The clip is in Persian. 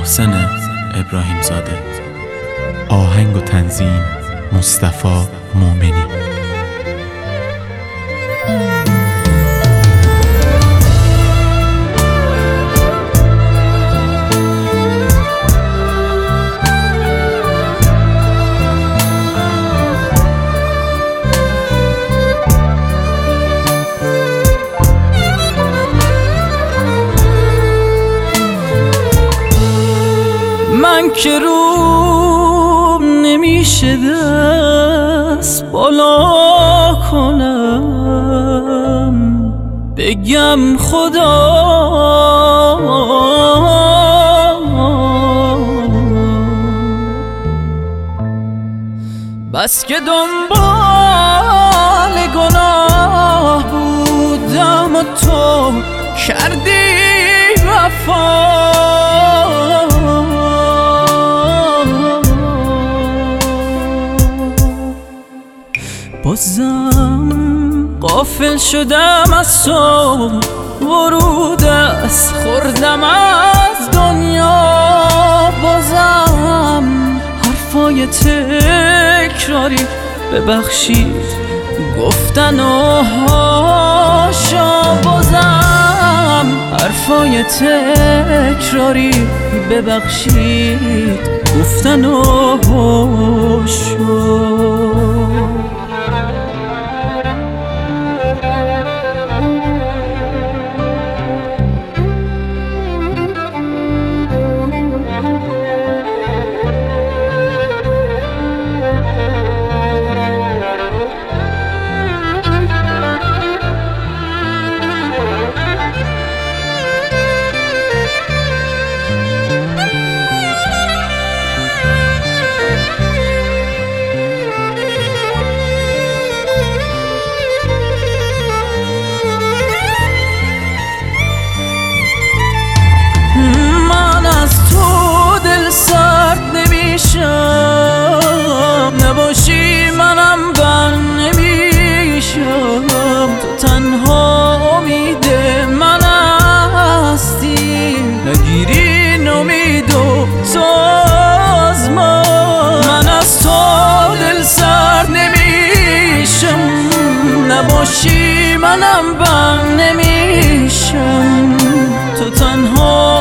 محسن ابراهیمزاده. آهنگ و تنظیم مصطفی مومنی. من که روم نمیشه دست بالا کنم بگم خدا بس که دنبال گناه بودم و تو کردی وفا. بازم غافل شدم از تو، ورود از خوردم از دنیا. بازم حرفای تکراری ببخشید گفتن و هاشا. بازم حرفای تکراری ببخشید گفتن و هاشا. نباشی منم بر نمیشم، تو تنها امید من هستی. نگیری امید و تو از من از تو دل سر نمیشم. نباشی منم بر نمیشم، تو تنها